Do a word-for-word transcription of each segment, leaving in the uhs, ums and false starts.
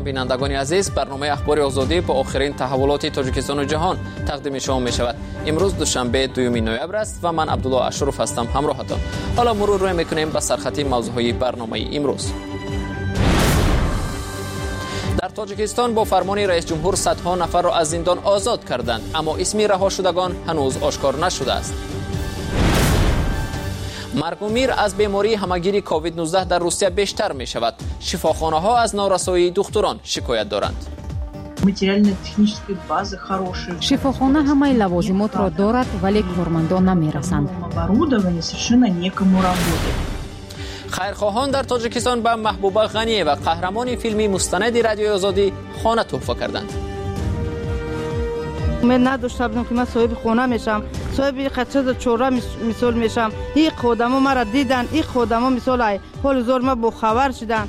سلام بینندگان عزیز، برنامه اخبار آزادی با آخرین تحولات تاجیکستان و جهان تقدیم شما می شود. امروز دوشنبه دوم نوامبر است و من عبدالله اشرف هستم همراهتان. حالا مرور روی میکنیم به سرخطی موضوعهای برنامه امروز. در تاجیکستان با فرمان رئیس جمهور صدها نفر را از زندان آزاد کردند، اما اسم رها شدگان هنوز آشکار نشده است. مرگ و میر از بیماری همگیری کووید نوزده در روسیه بیشتر می شود. شفاخانه ها از نارسایی دکتران شکایت دارند. شفاخانه همه لوازمات را دارد ولی کارمندان نمی رسند. خیرخواهان در تاجیکستان به محبوبه غنیه و قهرمان فیلمی مستند رادیوی آزادی خانه تحفه کردند. من نداشته بودم که من صاحب خانه میشم، صاحب خدشت چوره مثال میشم. این خودمو مرا دیدن، این خودمو مثال های حال زور ما با خبر شدن.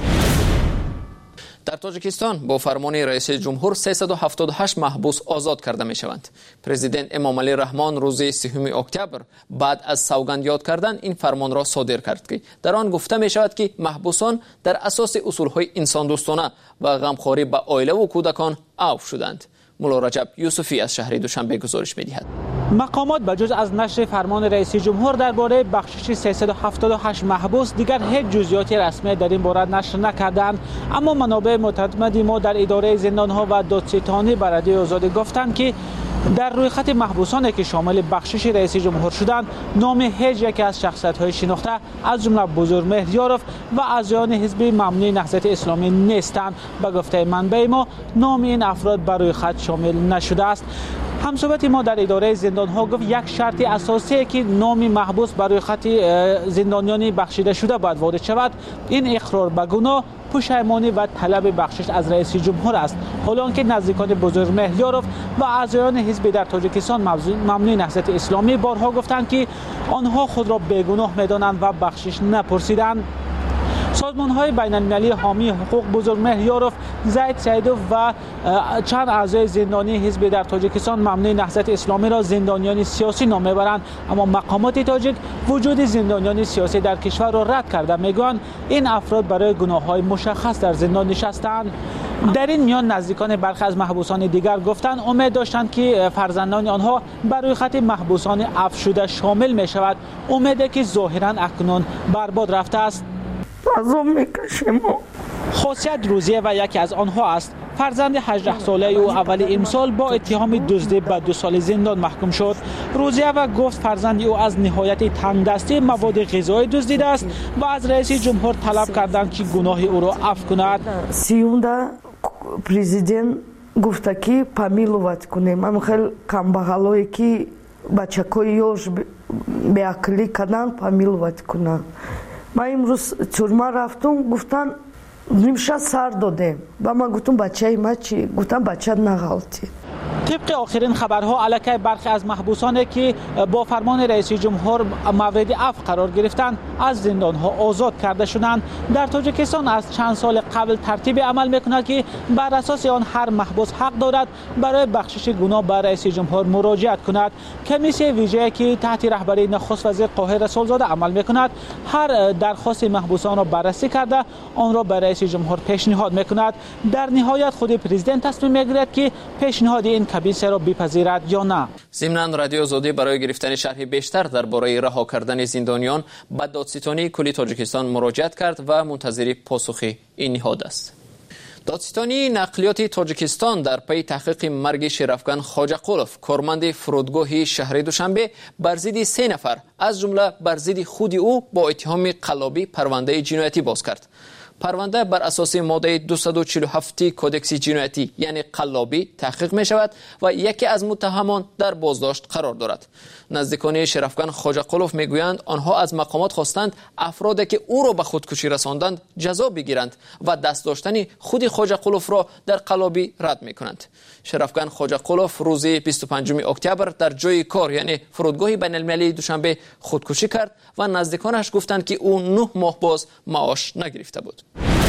در تاجیکستان با فرمان رئیس جمهور سیصد و هفتاد و هشت محبوس آزاد کرده می شوند. پرزیدنت امام علی رحمان روز سوم اکتبر بعد از سوگند یاد کردن این فرمان را صادر کرد که در آن گفته می شود که محبوسان در اساس اصول های انسان دوستانه و غمخواری به عائله و کودکان عفو شدند. مولا رجب یوسفی از شهر دوشنبه گزارش می‌دهد. مقامات بجز از نشر فرمان رئیس جمهور درباره بخشش سیصد و هفتاد و هشت محبوس دیگر هیچ جزئیات رسمی در این باره نشر نکردند، اما منابع متعددی ما در اداره زندان‌ها و دادستانی بر رادیوی آزادی گفتند که در روی خط محبوسانی که شامل بخشش رئیس جمهور شدند نام هیچ یک از شخصیت‌های شناخته از جمله بزرگمهر یاروف و اعضایان حزب ممنوع نهضت اسلامی نیستند. به گفته منبع ما نام این افراد بر روی خط شامل نشده است. همصحبت ما در اداره زندان‌ها گفت یک شرط اساسی که نام محبوس بر روی خط زندانیان بخشیده شده باید وارد شود این اقرار به گناه، پشیمانی و طلب بخشش از رئیس جمهور است. حالا آنکه نزدیکان بزرگمهر یاروف و اعضایان حزب در تاجیکستان ممنوع نهضت اسلامی بارها گفتند که آنها خود را بیگناه می‌دانند و بخشش نپرسیدند. سازمان‌های بین‌المللی حامی حقوق بزرگمهر یاروف، زید سیدوف و چند اعضای زندانی حزب در تاجیکستان ممنوع نهضت اسلامی را زندانیان سیاسی نام می‌برند، اما مقامات تاجیک وجود زندانیان سیاسی در کشور را رد کرده می‌گویند این افراد برای گناه‌های مشخص در زندان نشستند. در این میان نزدیکان برخی از محبوسان دیگر گفتند امید داشتند که فرزندان آنها بر روی خط محبوسان عفو شده شامل می‌شود، امیدی که ظاهراً اکنون برباد رفته است. خاصیت روزیه و یکی از آنها است. فرزند هجده ساله او اول امسال با اتهام دزدی به دو سال زندان محکوم شد. روزیه و گفت فرزند او از نهایت تنگدستی مواد غذایی دزدیده است و از رئیس جمهور طلب کردند که گناه او را عفو کند. سیوندا پرزیدنت گفت که پامilovat کنه. من خیلی کمبغالایی که بچه‌های یوش به عقلی کردن پامilovat کنه. ما امروز تورما رفتم گفتن نمیشه سر داده و من گفتم بچه ما چی؟ گفتن بچه نغلطی. طبق آخرین خبرها علیه برخی از محبوسانی که با فرمان رئیس جمهور مورد عفو قرار گرفتند از زندان‌ها آزاد کرده شدند. در تاجیکستان از چند سال قبل ترتیب عمل می‌کند که بر اساس آن هر محبوس حق دارد برای بخشش گناه به رئیس جمهور مراجعت کند. کمیسیون ویژه‌ای که تحت رهبری نخست وزیر قاهر رسولزاده عمل می‌کند هر درخواست محبوسان را بررسی کرده آن را به رئیس جمهور پیشنهاد می‌کند. در نهایت خود پرزیدنت تصمیم می‌گیرد که پیشنهاد این کمیسیون را بپذیرد یا نه. ضمناً رادیو آزادی برای گرفتن شرح بیشتر درباره رها کردن زندانیان به دادستانی کلی تاجیکستان مراجعت کرد و منتظر پاسخ این نهاد است. دادستانی نقلیات تاجیکستان در پی تحقیق مرگ شرفگن خواجه قلوف کارمند فرودگاه شهر دوشنبه بر ضد سه نفر از جمله بر ضد خود او با اتهام قلابی پرونده جنایتی باز کرد. پرونده بر اساس ماده دویست و چهل و هفت کدکس جنایتی یعنی قلابی تحقیق می شود و یکی از متهمان در بازداشت قرار دارد. نزدیکان شرفگن خواجه قلوف می گویند آنها از مقامات خواستند افرادی که او را به خودکشی رساندند جزا بگیرند و دست داشتن خود خواجه قلوف را در قلابی رد می کنند. شرفگن خواجه قلوف روز بیست و پنجم اکتبر در جای کار یعنی فرودگاه بین المللی دوشنبه خودکشی کرد و نزدیکانش گفتند که او نه ماه باز معاش نگرفته بود.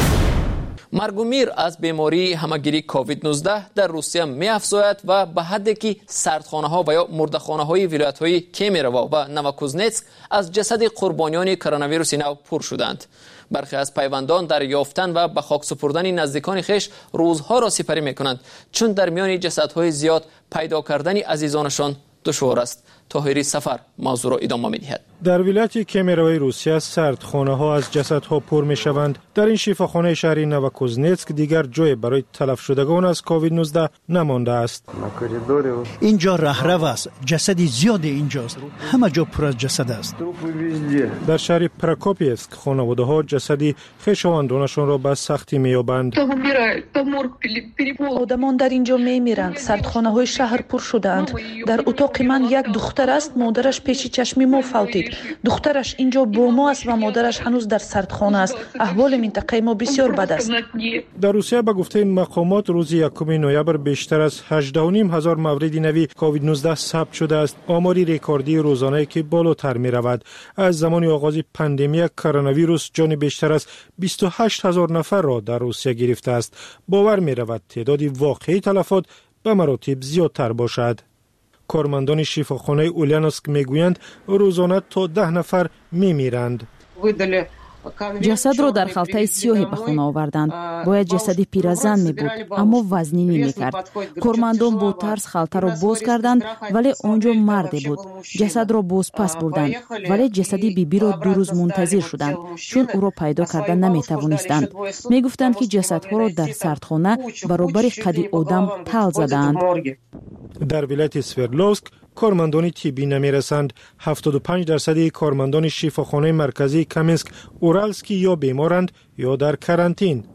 مرگ و میر از بیماری همگیری کووید نوزده در روسیه می افزاید و به حدی که سردخانه ها و یا مردخانه های ولایت های کیمیروا و نوکوزنتسک از جسد قربانیان کرونا ویروس نو پر شدند. برخی از پیوندان در یافتن و به خاک سپردن نزدیکان خیش روزها را سپری میکنند، چون در میان جسدهای زیاد پیدا کردن عزیزانشان دشوار است. طاهری سفر موضوع را ادامه می‌دهد. در ولایت کمیروی روسیه سردخانه ها از جسدها پر می شوند. در این شفاخانه شهری نوکوزنتسک دیگر جای برای تلف شدگان از کووید نوزده نمانده است. اینجا رهرو است. جسد زیاد اینجاست. همه جا پر از جسد است. در شهر پراکوپیفسک خانواده ها جسدی خویشاوندانشان را به سختی می‌یابند. آدمان در اینجا میمیرند. سردخانه های شهر پر شدند. در اتاق من یک دختر است، مادرش پیش چشم ما فوتید. دخترش اینجا با ما است و مادرش هنوز در سردخانه است. احوال منطقه ما بسیار بد است. در روسیه به گفته این مقامات روز یکم نوامبر بیشتر از هجده و نیم هزار مورد نوی کووید نوزده ثبت شده است. آماری رکوردی روزانه که بالاتر می رود. از زمان آغاز پاندمی کرونا ویروس جان بیشتر از بیست و هشت هزار نفر را در روسیه گرفته است. باور می رود تعداد واقعی تلفات به مراتب زیادتر باشد. کارمندان شفاخانه اولانوسک میگویند روزانه تا ده نفر میمیرند. جسد را در خلطه سیاه به خانه آوردند. باید جسدی پیرزن می بود اما وزنی نمی کرد. کارمندان با ترس خلطه را باز کردند ولی آنجا مردی بود. جسد را باز پس بردند ولی جسدی بیبی را دو روز منتظر شدند چون او را پیدا کردن نمی توانستند. می گفتند که جسدها را در سردخانه برابر قد آدم تل زدند. در ولایت سوردلوفسک کارمندان طبی نمیرسند. هفتاد و پنج درصد کارمندان شفاخانه مرکزی کامینسک اورالسکی یا بیمارند یا در کرانتین.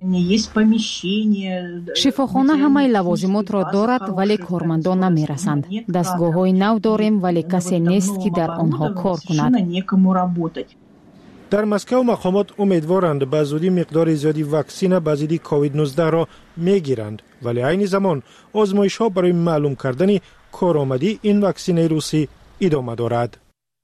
شفاخانه همه لوازمات را دارد ولی کارمندان نمیرسند. دستگاه های نو داریم ولی کسی نیست که در آنها کار کند. در مسکو مقامات امیدوارند به زودی مقدار زیادی واکسن به ضد کووید نوزده را میگیرند ولی عین زمان آزمایش ها برای معلوم کردن کارآمدی این واکسن روسی ادامه دارد.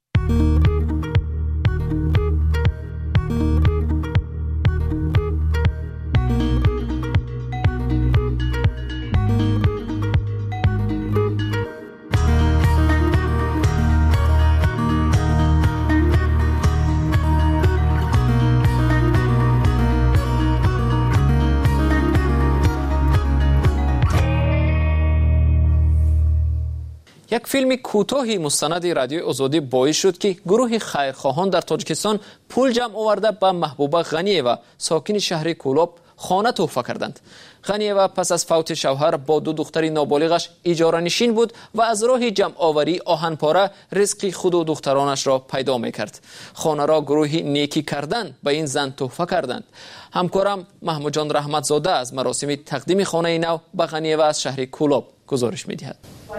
یک فیلم کوتاهی مستند رادیوی آزادی باعث شد که گروه خیرخواهان در تاجیکستان پول جمع آورده به محبوبه غنییوا ساکن شهر کولاب خانه تحفه کردند. غنییوا پس از فوت شوهر با دو دختر نابالغش اجاره نشین بود و از راه جمع آوری آهنپاره رزق خود و دخترانش را پیدا میکرد. خانه را گروه نیکی کردن به این زن تحفه کردند. همکارم محمود جان رحمتزاده از مراسم تقدیم خانه نو به غنییوا از شهر کولاب گزارش می‌دهد.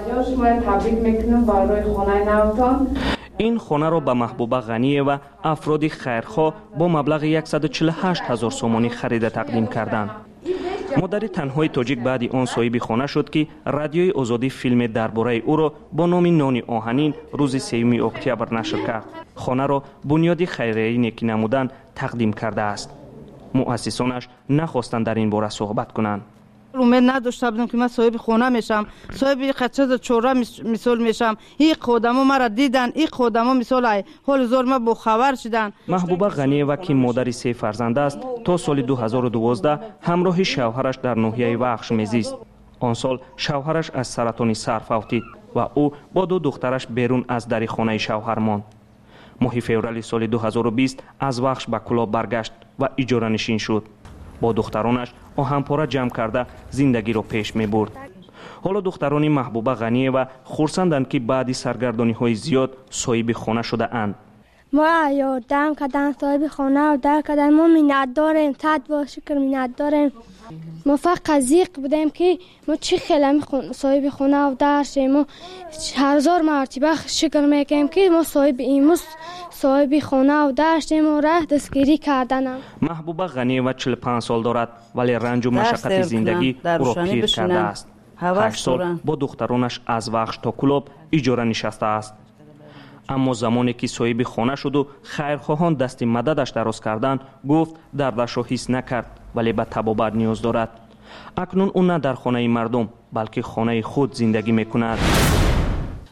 این خانه را به محبوبه غنییوا افراد خیرخواه با مبلغ صد و چهل و هشت هزار سومانی خرید تقدیم کردند. مادر تنهای تاجیک بعد آن صاحب خانه شد که رادیوی آزادی فیلم درباره او را با نام نانی آهنین روز سوم اکتبر نشر کرد. خانه را بنیاد خیریه نیکی نمودن تقدیم کرده است. مؤسسانش نخواستند در این باره صحبت کنند. امید نداشته بودم که من صاحب خانه میشم، صاحب خچه چوره مثال میشم. این خودمو مرا دیدن، این خودمو مثال حال زور ما با خبر شدن. محبوبه غنییوا که مادر سه فرزند است تا سال دو هزار و دوازده همراه شوهرش در ناحیه وخش میزیست. آن سال شوهرش از سرطان سر فوتید و او با دو دخترش بیرون از در خانه شوهر ماند. ماه فوریه سال دو هزار و بیست از وخش به کولاب برگشت و اجاره نشین شد. با دخترانش آهنپاره جمع کرده زندگی را پیش می برد. حالا دختران محبوبه غنییوا خرسندند که بعد سرگردانی های زیاد صاحب خانه شده اند. ما یادم کردن صاحب خانه و در کردن ما منت داریم، صد با شکر منت داریم. ما فقط زیق بودیم که ما چی خیلی صاحب خانه و داشتیم و هزار مرتبه شکر میکنیم که ما صاحب ایموس صاحب خانه و داشتیم و راه دستگیری کردنم. محبوبه غنییوا چهل و پنج سال دارد ولی رنج و مشقت زندگی او را پیر کرده است. هشت سال با دخترانش از وخش تا کولاب اجاره نشسته است. اما زمانی که صاحب خانه شد و خیرخواهان دست مددش دراز کردند گفت دردش را حس نکرد ولی به طبابت نیاز دارد. اکنون او نه در خانه مردم بلکه خانه خود زندگی میکند.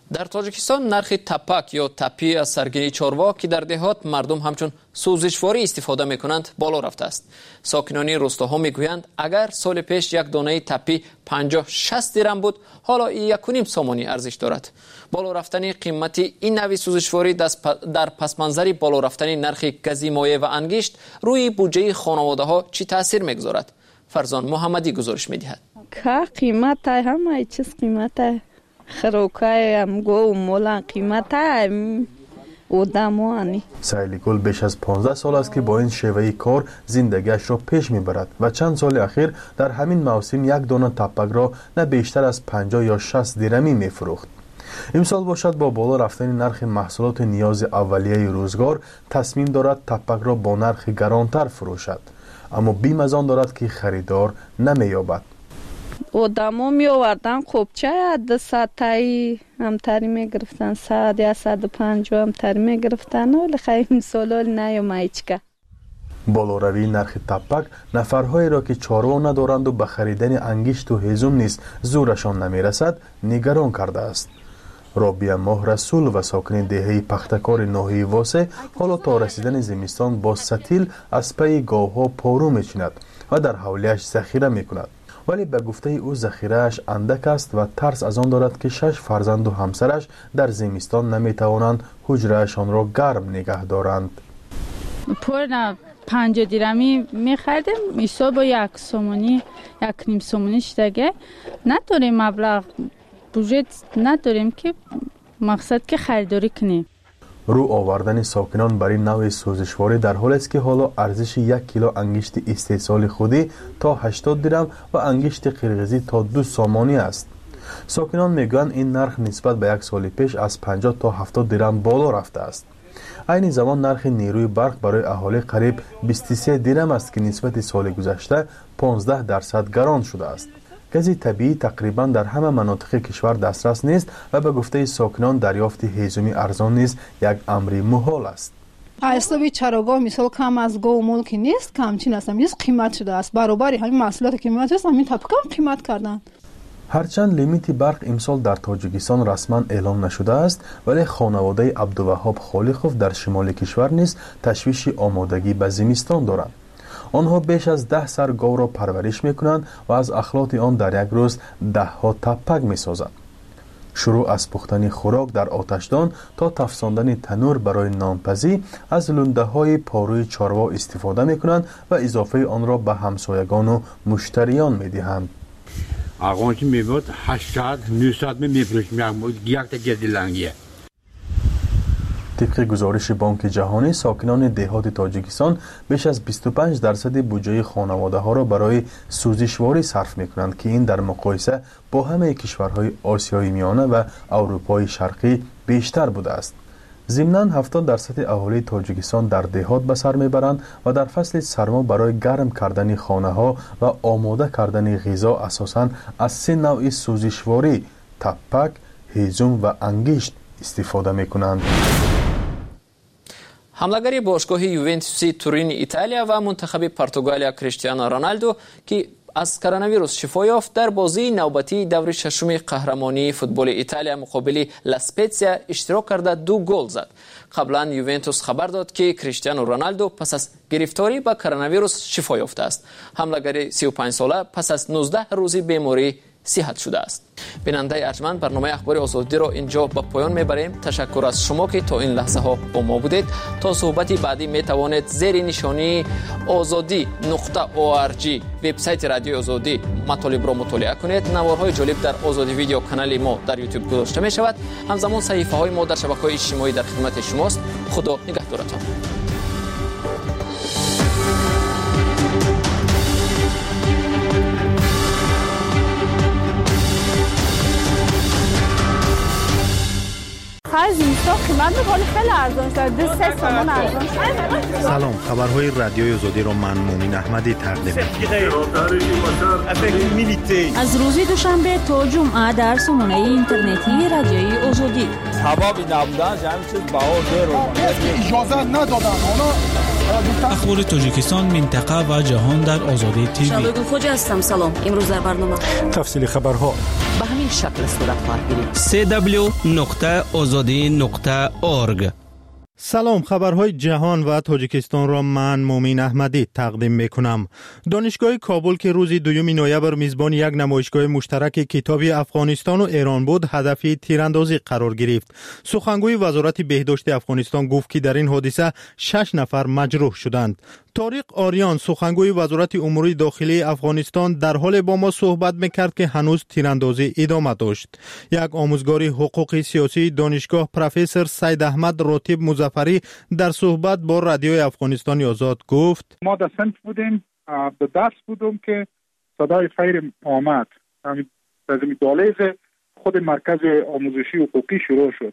در تاجیکستان نرخ تپک یا تپی از سرگیری چارواک که در دهات مردم همچون سوزشواری استفاده میکنند بالا رفته است. ساکنان روستاها میگویند اگر سال پیش یک دانه تپی پنجاه شصت درم بود، حالا یک و نیم سامانی ارزش دارد. بالا رفتن قیمت این نوع سوزشواری در پس منظر بالا رفتن نرخ گزی مایع و انگشت روی بودجه خانواده ها چی تاثیر میگذارد؟ فرزان محمدی گزارش میدهد. که قیمت همه چیز قیمت خروکای هم گو مولا قیمت هم ودموانی. سایلی گل بیش از پانزده سال است که با این شیوه کار زندگیش را پیش میبرد و چند سال اخیر در همین موسم یک دانه تپک را نه بیشتر از پنجاه یا شصت درمی میفروخت. امسال باشد با بالا رفتن نرخ محصولات نیاز اولیه روزگار تصمیم دارد تپک را با نرخ گرانتر فروشد، اما بیم از آن دارد که خریدار نمییابد. آدما می آوردن خوبچه صد تایی هم تری می گرفتن، صد یا صد و پنجاه هم تری می گرفتن، ولی خیلی سالال نیومد چیکار. بالاروی نرخ تپک نفرهایی را که چاروا ندارند و به خریدن انگشت و هیزم نیز زورشان نمیرسد نگران کرده است. رابعه ماه رسول و ساکن دهه پختکار ناحیه واسه حالا تا رسیدن زمستان با ستیل از پی گاوها پارو میچیند و در حولیش ذخیره میکند، ولی به گفته او ذخیره‌اش اندک است و ترس از آن دارد که شش فرزند و همسرش در زمستان نمیتوانند حجره‌شان را گرم نگه دارند. پورنا پنج درمی میخریدیم، میشه با یک سومونی یک نیم سومونی شدگه نداریم، مبلغ بودجه نداریم که مقصد که خریداری کنیم. رو آوردن ساکنان برای نوع سوزشواری در حال است که حالا ارزش یک کیلو انگشت استحصال خودی تا هشتاد درم و انگشت قرقیزی تا دو سامانی است. ساکنان میگویند این نرخ نسبت به یک سال پیش از پنجاه تا هفتاد درم بالا رفته است. این زمان نرخ نیروی برق برای اهالی قریب بیست و سه درم است که نسبت سال گذشته پانزده درصد گران شده است. گاز طبیعی تقریبا در همه مناطق کشور دسترس نیست و به گفته ساکنان دریافت هیزمی ارزان نیز یک امر محال است. حسابی چراگاه مثال کم از گاو مول که نیست، کمچین است، نیست قیمت شده است، برابر همین محصولات که قیمت است همین تپک هم قیمت کردن. هرچند لیمیت برق امسال در تاجیکستان رسما اعلام نشده است، ولی خانواده عبدالوهاب خالقوف در شمال کشور نیز تشویش آمادگی به زمستان دارند. آنها بیش از ده سر گاو را پرورش میکنند و از اخلاط آن در یک روز ده ها تپک میسازند. شروع از پختن خوراک در آتشدان تا تفساندن تنور برای نانپزی از لنده های پاروی چاروا استفاده میکنند و اضافه آن را به همسایگان و مشتریان میدهند. آقای میگوید هشتصد نهصد میفروشیم یک تا گدیلنگیه. طبق گزارش بانک جهانی ساکنان دهات تاجیکستان بیش از بیست و پنج درصد بودجه خانواده ها را برای سوزشواری صرف می کنند که این در مقایسه با همه کشورهای آسیای میانه و اروپای شرقی بیشتر بوده است. ضمناً هفتاد درصد اهالی تاجیکستان در دهات به سر میبرند و در فصل سرما برای گرم کردن خانه ها و آماده کردن غذا اساساً از سه نوع سوزشواری تپک، هیزم و انگشت استفاده می کنند. حمله‌گری باشگاه یوونتوس تورین ایتالیا و منتخب پرتغالیا کریستیانو رونالدو که از کرونا ویروس شفا یافت در بازی نوبتی دور ششم قهرمانی فوتبال ایتالیا مقابل لاسپتزیا اشتراک کرده دو گل زد. قبلا یوونتوس خبر داد که کریستیانو رونالدو پس از گرفتاری با کرونا ویروس شفا یافته است. حمله‌گر سی و پنج ساله پس از نوزده روزی بیماری صحت شده است. بیننده ارجمند، برنامه اخبار آزادی را اینجا به پایان میبریم. تشکر از شما که تا این لحظه ها با ما بودید. تا صحبتی بعدی می توانید زیر نشانی آزادی نقطه او آر جی وبسایت رادیو آزادی مطالب را مطالعه کنید. نوارهای جالب در آزادی ویدیو کانال ما در یوتیوب گذاشته می شود. همزمان صحیفه های ما در شبکه‌های اجتماعی در خدمت شماست. خدا نگهدارتان. از اینستا قیمت بخوری خیلی ارزان شد، دو سه تومان ارزان شد. سلام، خبرهای رادیوی آزادی را من مومن احمدی تقدیم می‌کنم. از روز دوشنبه تا جمعه در سامانه اینترنتی رادیوی آزادی. سبب نبودن همین چیز بها زیرو اجازه ندادن. اخبار تاجیکستان، منطقه و جهان در آزادی تیوی. شبکه خوج هستم. سلام، امروز در برنامه تفصیل خبرها. به همین شکل صورت خواهد گرفت. سی دبلیو نقطه آزادی نقطه اورگ. سلام، خبرهای جهان و تاجیکستان را من مومین احمدی تقدیم میکنم. دانشگاه کابل که روز دوم نوامبر میزبان یک نمایشگاه مشترک کتابی افغانستان و ایران بود، هدفی تیراندازی قرار گرفت. سخنگوی وزارت بهداشت افغانستان گفت که در این حادثه شش نفر مجروح شدند. طارق آریان، سخنگوی وزارت امور داخلی افغانستان، در حال با ما صحبت میکرد که هنوز تیراندازی ادامه داشت. یک آموزگار حقوق سیاسی دانشگاه پروفسور سید احمد راتب مظفری در صحبت با رادیوی افغانستان آزاد گفت: ما در صنف بودیم، در درس بودم که صدای فایر آمد. از این دالیز خود مرکز آموزشی حقوقی شروع شد.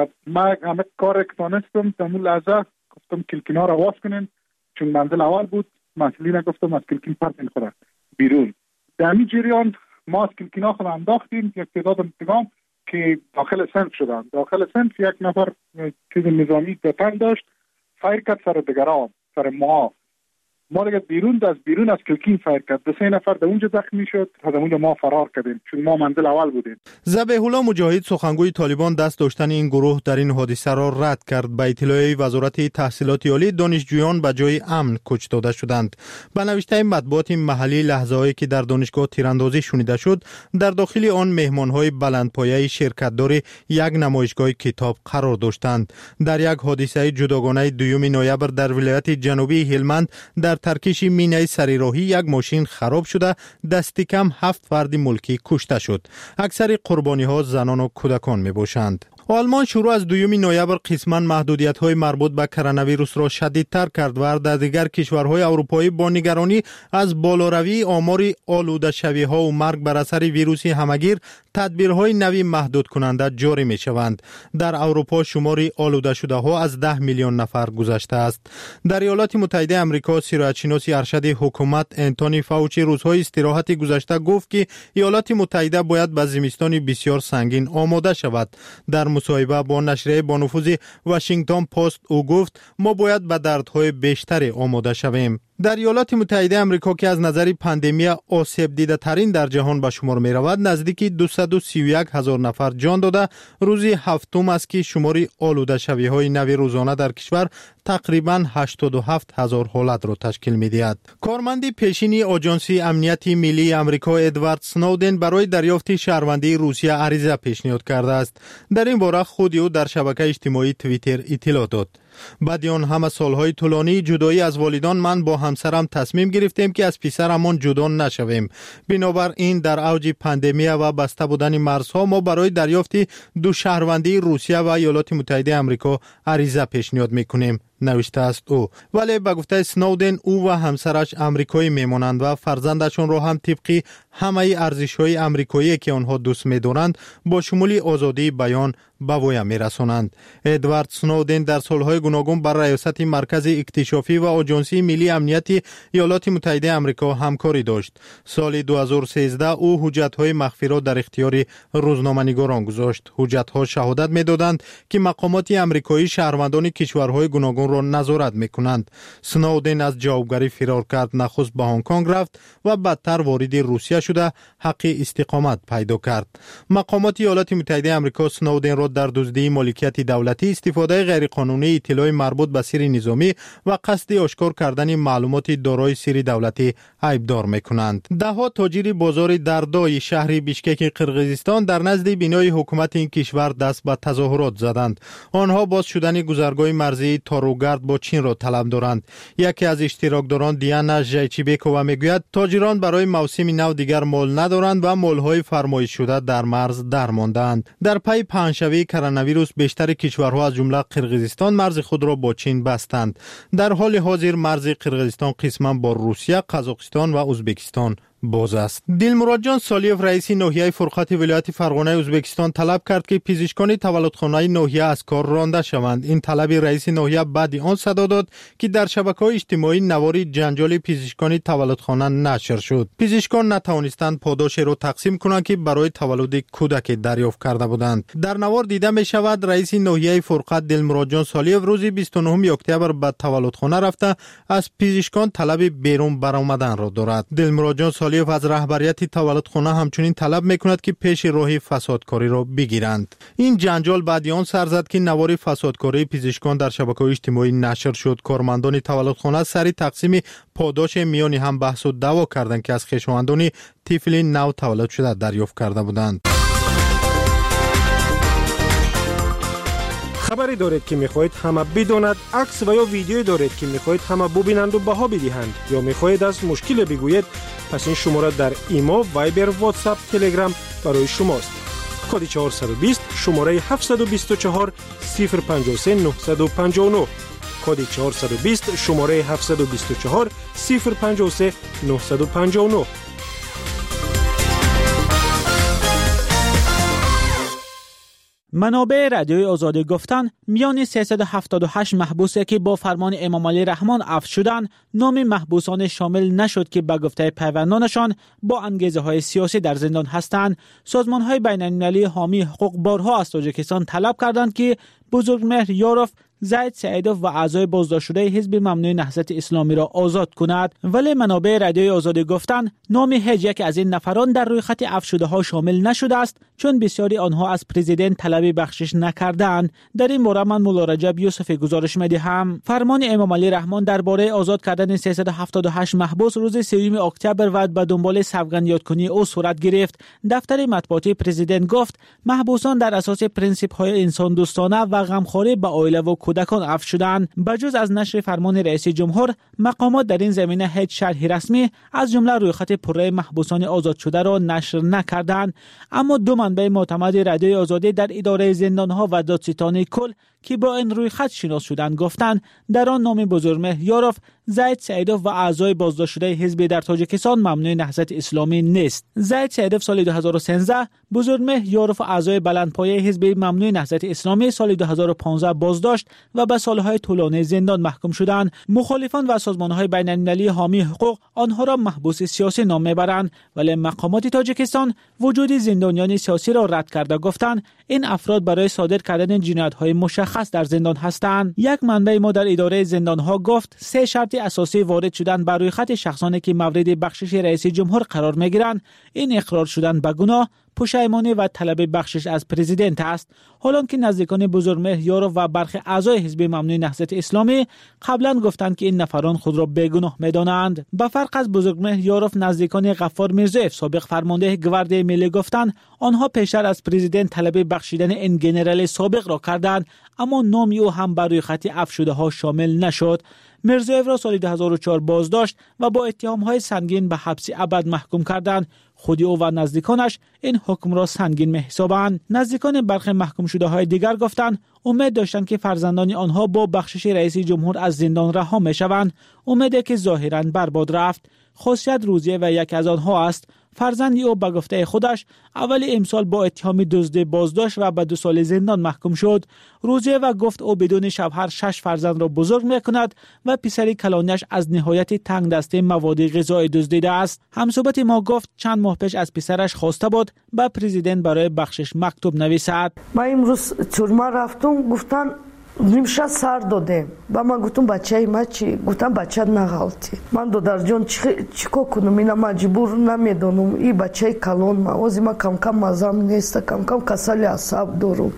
ما همه کار که تانستم در اون لحظه گفتم کلکینا را آواز کنین، چون منزل اول بود. مسئولین گفتم از کلکین پرتین خورد بیرون. در همین جریان ما از کلکینا خود انداختیم، یک تعداد انتقام که داخل صنف شدن. داخل صنف یک نفر چیز نظامی دتن داشت، فایر کرد سر دگران، سر ما. ما دیگه بیرون از بیرون از کلکین فایر کرد. دو سه نفر در اونجا زخمی شد. از اونجا ما فرار کردیم چون ما منزل اول بودیم. ذبیح الله مجاهد، سخنگوی طالبان، دست داشتن این گروه در این حادثه را رد کرد. به اطلاع وزارت تحصیلات عالی، دانشجویان به جای امن کوچ داده شدند. به نوشته مطبوعات محلی، لحظه‌هایی که در دانشگاه تیراندازی شنیده شد، در داخل آن مهمان‌های بلندپایه شرکت‌دار یک نمایشگاه کتاب قرار داشتند. در یک حادثه جداگانه دوم نوامبر در ولایت جنوبی هلمند در ترکیش مینای سریراهی یک ماشین خراب شده، دست کم هفت فرد ملکی کشته شد. اکثر قربانی ها زنان و کودکان می باشند. آلمان شروع از دوم نوامبر قسما محدودیت های مربوط به کرونا ویروس را شدیدتر کرد و در دیگر کشورهای اروپایی با نگرانی از بالاروی آمار آلوده شوی ها و مرگ بر اثر ویروس همگیر تدبیرهای نوی محدود کننده جاری می شوند. در اروپا شمار آلوده شده ها از ده میلیون نفر گذشته است. در ایالات متحده آمریکا، سیرایت‌شناس ارشد حکومت انتونی فاوچی روزهای استراحت گذشته گفت که ایالات متحده باید به زمستان بسیار سنگین آماده شود. در مصاحبه با نشریه با نفوذ واشنگتن پست او گفت: ما باید به دردهای بیشتری آماده شویم. در ایالات متحده آمریکا که از نظر پاندمی آسیب دیده ترین در جهان به شمار می رود، نزدیک دویست و سی و یک هزار نفر جان داده. روزی هفتم است که شمار آلوده شوی های نوی روزانه در کشور تقریبا هشتاد و هفت هزار حالت را تشکیل می دهد. کارمند پیشین آژانس امنیتی ملی آمریکا ادوارد سنودن برای دریافت شهروندی روسیه عریضه پیشنهاد کرده است. در این باره خود او در شبکه اجتماعی توییتر اطلاع داد: بعد آن همه سالهای طولانی جدایی از والدان، من با همسرم تصمیم گرفتیم که از پسرمان جدا نشویم. بنابراین در اوج پاندمی و بسته بودن مرزها ما برای دریافت دو شهروندی روسیه و ایالات متحده آمریکا عریضه پیشنهاد میکنیم، نوشته است او. ولی به گفته سنودن او و همسرش آمریکایی میمانند و فرزندشان را هم طبق همه ارزش‌های آمریکایی که آنها دوست می‌دارند با شمول آزادی بیان به وی می‌رسانند. ادوارد سنودن در سالهای گوناگون بر ریاست مرکز اکتشافی و آژانس ملی امنیتی ایالات متحده آمریکا همکاری داشت. سال دو هزار و سیزده او حجت‌های مخفی را در اختیار روزنامه‌نگاران گذاشت. حجت‌ها شهادت می‌دادند که مقامات آمریکایی شهروندان کشورهای گوناگون را نظارت می‌کنند. سنودن از جوابگری فرار کرد، نخست به هنگ کنگ رفت و بعدتر وارد روسیه شده حق استقامت پیدا کرد. مقامات ایالات متحده آمریکا سنودن را در دزدی مالکیت دولتی، استفاده غیرقانونی اطلاع مربوط به سر نظامی و قصد آشکار کردن معلومات دارای سر دولتی عیبدار می‌کنند. ده‌ها تاجر بازار دردای شهر بیشکک قرقیزستان در نزد بینای حکومت این کشور دست به تظاهرات زدند. آنها باز شدن گذرگاه مرزی تاروگرد با چین را طلب دارند. یکی از اشتراکداران دیانا ژایچیبکووا میگوید تاجران برای موسم نو دیگر مال ندارند و مال‌های فرمایش شده در مرز درماندند. در پی پنجشنبه کرونا ویروس بیشتر کشورها از جمله قرقیزستان مرز خود را با چین بستند. در حال حاضر مرز قرقیزستان قسما با روسیه، قزاقستان و ازبکستان باز است. دلمراد جان سالیف رئیس ناحیه فرقت ولایت فرغانه ازبکستان طلب کرد که پزشکان تولدخانه ناحیه از کار رانده شوند. این طلب رئیس ناحیه بعد آن صدا داد که در شبکه‌های اجتماعی نواری جنجال پزشکان تولدخانه نشر شد. پزشکان نتوانستند پاداش را تقسیم کنند که برای تولد کودک دریافت کرده بودند. در نوار دیده می شود رئیس ناحیه فرقت دلمراد جان سالیف روز بیست و نهم اکتبر به تولدخانه رفته از پزشکان طلب بیرون برآمدن را دارد. دلمراد جان تالیف از رهبریت تولدخانه همچنین طلب میکند که پیش راه فسادکاری را بگیرند. این جنجال بعد آن سر زد که نوار فسادکاری پزشکان در شبکه‌های اجتماعی نشر شد. کارمندان تولدخانه سری تقسیم پاداش میانی هم بحث و دعوا کردند که از خویشاوندان طفل نو تولد شده دریافت کرده بودند. خبری دارید که میخواهید همه بداند، عکس و یا ویدیویی دارید که میخواهید همه ببینند و بها بدهند، یا میخواهید از مشکل بگویید، پس این شماره در ایما، وایبر، واتساپ، تلگرام برای شماست. کد چهارصد و بیست شماره هفتصد و بیست و چهار صفر پنجاه و سه نهصد و پنجاه و نه. کد چهارصد و بیست شماره هفتصد و بیست و چهار صفر پنجاه و سه نهصد و پنجاه و نه. منابع رادیوی آزادی گفتند میان سیصد و هفتاد و هشت محبوسی که با فرمان امام علی رحمان عفو شدند، نام محبوسان شامل نشد که به گفته پیوندانشان با انگیزه های سیاسی در زندان هستند. سازمان های بین المللی حامی حقوق بارها از تاجیکستان طلب کردند که بزرگمهر یاروف، زید سعیدوف و اعضای بازداشت شده حزب ممنوع نهضت اسلامی را آزاد کند، ولی منابع رادیوی آزادی گفتند نام هیچ یک از این نفران در روی خط عفو شده ها شامل نشده است، چون بسیاری آنها از پرزیدنت طلب بخشش نکردند. در این باره من مولا رجب یوسفی گزارش می‌دهم. فرمان امام علی رحمان درباره آزاد کردن سیصد و هفتاد و هشت محبوس روز سوم اکتبر و به دنبال سوگند یادکنی او صورت گرفت. دفتر مطبوعاتی پرزیدنت گفت محبوسان در اساس پرنسیپ‌های انسان دوستانه و غمخواری به عائله و کودکان عفو شدند. بجز از نشر فرمان رئیس جمهور، مقامات در این زمینه هیچ شرحی رسمی از جمله روی خط پره محبوسان آزاد شده را نشر نکردند. اما دو منبع معتمد رادیوی آزادی در اداره زندانها و دادستانی کل که با این روی خط شناس شدند گفتند در آن نام بزرگمهر یاروف، زید سعیدوف و اعضای بازداشت شده حزب در تاجیکستان ممنوع نهضت اسلامی نیست. زید سعیدوف سال دو هزار و سیزده، بزرگمهر یاروف و اعضای بلندپایه حزب ممنوع نهضت اسلامی سال دو هزار و پانزده بازداشت و به سالهای طولانی زندان محکوم شدند. مخالفان و سازمان‌های بین المللی حامی حقوق آنها را محبوس سیاسی نام میبرند، ولی مقامات تاجیکستان وجود زندانیان سیاسی را رد کرده گفتند این افراد برای صادر کردن جنایت‌های مشخص در زندان هستند. یک منبع ما در اداره زندان‌ها گفت سه شرط اساسی وارد شدن بر روی خط شخصانی که مورد بخشش رئیس جمهور قرار می‌گیرند این اقرار شدن به گناه، پشیمانی و طلب بخشش از پرزیدنت است. حالان که نزدیکان بزرگمهر یاروف و برخی اعضای حزب ممنوع نهضت اسلامی قبلا گفتند که این نفران خود را بیگناه می‌دانند. به فرق از بزرگمهر یاروف، نزدیکان غفار میرزایف سابق فرمانده گواردی ملی گفتند آنها پیشتر از پرزیدنت طلب بخشیدن این گنرال سابق را کردند، اما نام او هم بر روی خط عفو شده ها شامل نشد. میرزایف را سال دو هزار و چهار بازداشت و با اتهام‌های سنگین به حبس ابد محکوم کردند. خودی او و نزدیکانش این حکم را سنگین می‌حسابند. نزدیکان برخی محکوم شده های دیگر گفتند امید داشتند که فرزندان آنها با بخشش رئیس جمهور از زندان رها می‌شوند، امیدی که ظاهراً برباد رفت. خسرت روزیه و یک از آنها است. فرزندی او به گفته خودش اول امسال با اتهام دزدی بازداشت و به دو سال زندان محکوم شد. روزیه و گفت او بدون شوهر شش فرزند را بزرگ می‌کند و پسری کلانیش از نهایت تنگ دستی مواد غذایی دزدیده است. همصحبت ما گفت چند ماه پیش از پسرش خواسته بود به پرزیدنت برای بخشش مکتوب نویسد. ما امروز تورما رفتم، گفتن нимша сар додем ба ман гуфтам бачаи ма чӣ? Гуфтам бачаат нағалтӣ. Ман додарҷон чӣ кор кунам, ина маҷбур намедонам, и бачаи калон ма ози ма камкам мазам неста, камкам касали асаб дорам.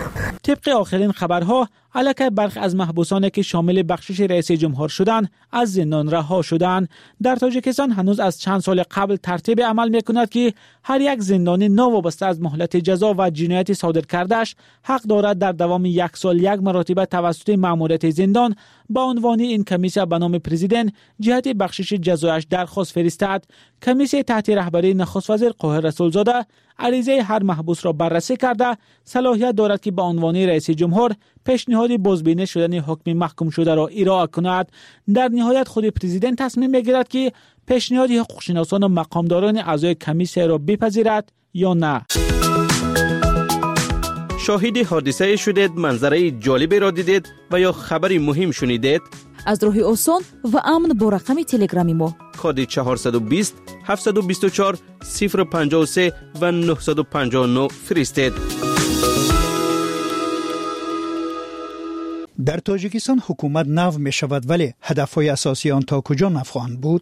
طبق آخرین خبرها علاکه برخی از محبوسانی که شامل بخشش رئیس جمهور شدند از زندان رها شدند. در تاجیکستان هنوز از چند سال قبل ترتیب عمل میکند که هر یک زندانی نوابسته از مهلت جزا و جنایت صادر کردهش حق دارد در دوام یک سال یک مرتبه توسط مأموریت زندان با عنوان این کمیسیون به نام پرزیدنت جهت بخشش جزایش درخواست فرستد. کمیسیون تحت رهبری نخست وزیر قاهر رسولزاده عریضه هر محبوس را بررسی کرده صلاحیت دارد که به عنوان رئیس جمهور پیشنهاد بازبینی شدن حکم محکوم شده را ارائه کند. در نهایت خود پرزیدنت تصمیم میگیرد که پیشنهاد حقوقشناسان و مقامداران اعضای کمیسیون را بپذیرد یا نه. شاهد حادثه شدید، منظره جالبی را دیدید و یا خبری مهم شنیدید؟ از راه آسان و امن با رقم تلگرامی ما کد چهارصد و بیست هفتصد و بیست و چهار صفر پنجاه و سه و نهصد و پنجاه و نه فرستید. در تاجیکستان حکومت نو می شود، ولی هدفهای اساسی آن تا کجا نو خواهند بود؟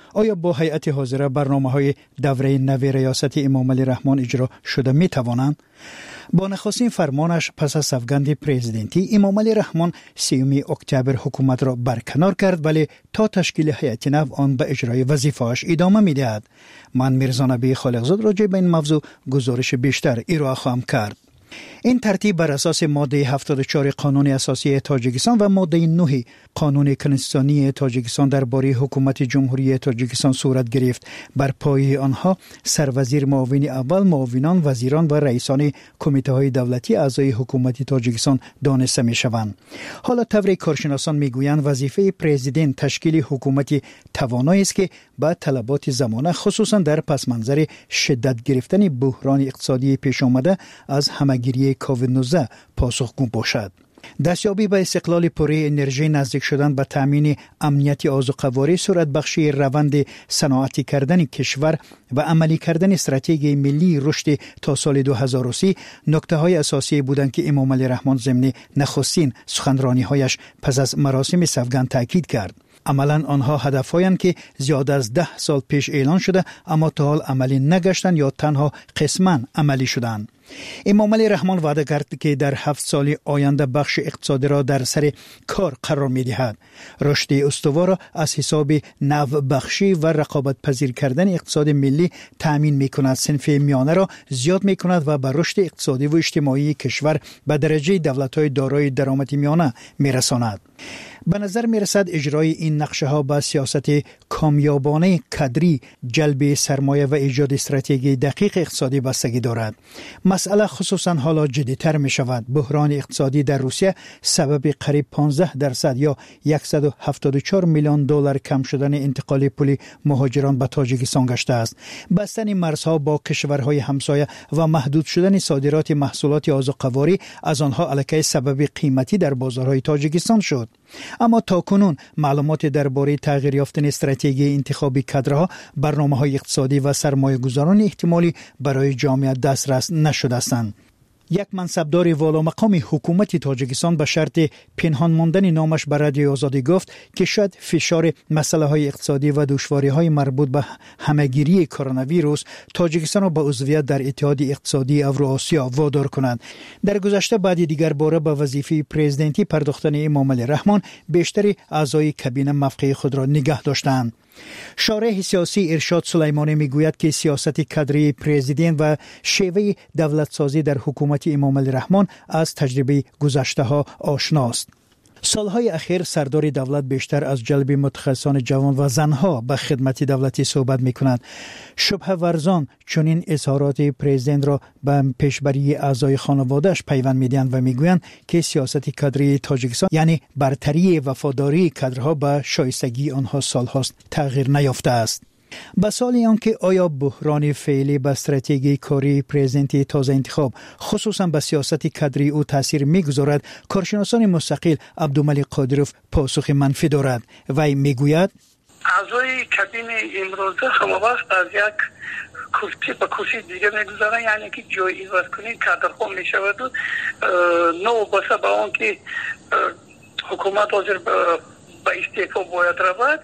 آیا با هیئت حاضره برنامه‌های دوره نوی ریاست امامعلی رحمان اجرا شده می توانند؟ با نخستین فرمانش پس از سوگند پرزیدنتی امامعلی رحمان سیوم اکتبر حکومت را برکنار کرد، ولی تا تشکیل هیئت نو آن به اجرای وظیفه‌اش ادامه می‌دهد. من میرزا نبی خالقزاد راجع به این موضوع گزارش بیشتر ارائه خواهم کرد. این ترتیب بر اساس ماده هفتاد و چهار قانون اساسی تاجیکستان و ماده نه قانون کنستیتوسیونی تاجیکستان درباره حکومت جمهوری تاجیکستان صورت گرفت. بر پایه آنها سروزیر، معاون اول، معاونان، وزیران و رئیسان کمیته های دولتی اعضای حکومت تاجیکستان دانسته می شوند. حالا طور کارشناسان می گویند وظیفه پرزیدنت تشکیل حکومتی توانایی است که با طلبات زمانه خصوصا در پس منظر شدت گرفتن بحران اقتصادی پیش آمده از همهگیری کووید نوزده پاسخگو باشد. دستیابی به استقلال پوری انرژی، نزدیک شدن به تامین امنیت آذوقه‌واری، سرعت بخشی روند صنعتی کردن کشور و عملی کردن استراتژی ملی رشد تا سال دو هزار و سی نکته های اساسی بودند که امامعلی رحمان ضمن نخستین سخنرانی هایش پس از مراسم سوگند تاکید کرد. عملاً آنها هدفهایند که زیاد از ده سال پیش اعلان شده اما تا حال عملی نگشتند یا تنها قسماً عملی شدند. امامعلی رحمان وعده کرد که در هفت سال آینده بخش اقتصادی را در سر کار قرار می دهد. رشد استوار را از حساب نو بخشی و رقابت پذیر کردن اقتصاد ملی تأمین می کند. صنف میانه را زیاد می کند و بر رشد اقتصادی و اجتماعی کشور به درجه دولت‌های دارای درآمد میانه می رساند. به نظر می رسد اجرای این نقشه ها به سیاست کامیابانه کادری، جلب سرمایه و ایجاد استراتژی دقیق اقتصادی بستگی دارد. مسئله خصوصا حالا جدی‌تر می شود. بحران اقتصادی در روسیه سبب قریب پانزده درصد یا صد و هفتاد و چهار میلیون دلار کم شدن انتقال پول مهاجران به تاجیکستان گشته است. بستن مرزها با کشورهای همسایه و محدود شدن صادرات محصولات آذوقه‌واری از آنها الکی سبب قیمتی در بازارهای تاجیکستان شد. اما تاکنون معلومات درباره تغییر یافتن استراتژی انتخابی کادرها، برنامه‌های اقتصادی و سرمایه‌گذاران احتمالی برای جامعه دسترس نشده هستند. یک منصبدار والا مقام حکومت تاجیکستان به شرط پنهان ماندن نامش به رادیو آزادی گفت که شاید فشار مسائل اقتصادی و دشواری‌های مربوط به همهگیری کرونا ویروس تاجیکستان را به عضویت در اتحاد اقتصادی اوراسیا وادار کند. در گذشته بعد دیگر باره به وظیفه پرزیدنتی پرداختن امامعلی رحمان بیشتر اعضای کابینه موقع خود را نگه داشتند. شارح سیاسی ارشاد سلیمانی میگوید که سیاست کادری پرزیدنت و شیوه دولت سازی در حکومت امامعلی رحمان از تجربه گذشته ها آشناست. سالهای اخیر سردار دولت بیشتر از جلب متخصصان جوان و زنها به خدمت دولتی صحبت می کند. شبه ورزان چنین اظهارات پرزیدنت را به پیشبری اعضای خانواده‌اش پیوند می‌دهند و میگویند که سیاست کادری تاجیکستان یعنی برتری وفاداری کادرها به شایستگی آنها سالهاست تغییر نیافته است. به سوالی آنکه آیا بحران فعلی به استراتژی کاری پرزیدنت تازه انتخاب خصوصا به سیاست کادری او تاثیر میگذارد، کارشناسان مستقل عبدالملک قادروف پاسخ منفی دارد. وی میگوید اعضای کابینه امروزه شما وقت از یک کرسی به کرسی دیگه میگذارن، یعنی که جای عوض کنی کادرها میشود و نو بسه به آن که حکومت حاضر به استعفا باید رود،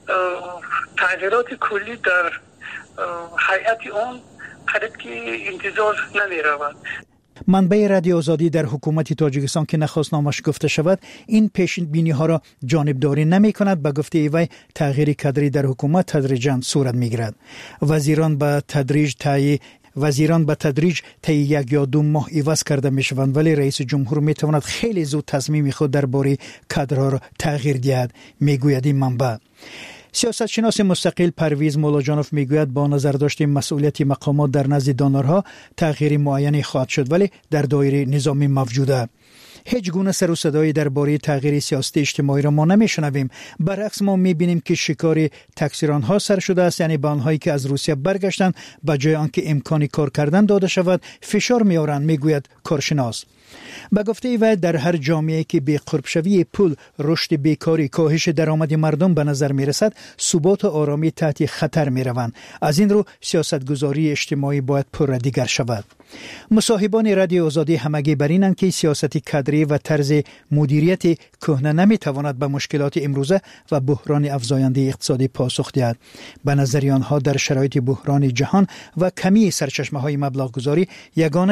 تغییرات کلی در هیئت آن قریب که انتظار نمی رود. منبع رادیو آزادی در حکومت تاجیکستان که نخواست نامش گفته شود این پیش بینی ها را جانبداری نمی کند. به گفته وی تغییر کادری در حکومت تدریجاً صورت می گیرد. وزیران به تدریج تایی وزیران به تدریج طی یک یا دو ماه عوض کرده می شوند، ولی رئیس جمهور می تواند خیلی زود تصمیم خود درباره کادرها را تغییر دهد، می گوید این منبع. سیاستشناس مستقل پرویز مولاجانوف میگوید با نظر داشتن مسئولیت مقامات در نزد دانرها تغییر معینی خواهد شد، ولی در دایره نظامی موجوده. هیچ گونه سر و صدایی درباره تغییر سیاست اجتماعی را ما نمیشنویم. برعکس ما میبینیم که شکار تکثیران ها سر شده است، یعنی به آنهایی که از روسیه برگشتند به جای آنکه امکانی کار کردن داده شود فشار میارند، میگوید کارشناس. به گفته وی در هر جامعه که به قرب شوی پول، رشد بیکاری، کاهش درآمد مردم به نظر می رسد، ثبات و آرامی تحت خطر می روند. از این رو سیاستگذاری اجتماعی باید پرردیگر شود. مصاحبان رادیو آزادی همگی بر اینند که سیاست کادری و طرز مدیریت کهنه نمیتواند به مشکلات امروزه و بحران افزاینده اقتصادی پاسخ دهد. به نظر آنها در شرایط بحران جهان و کمی سرچشمه های مبلغ گذاری یگانه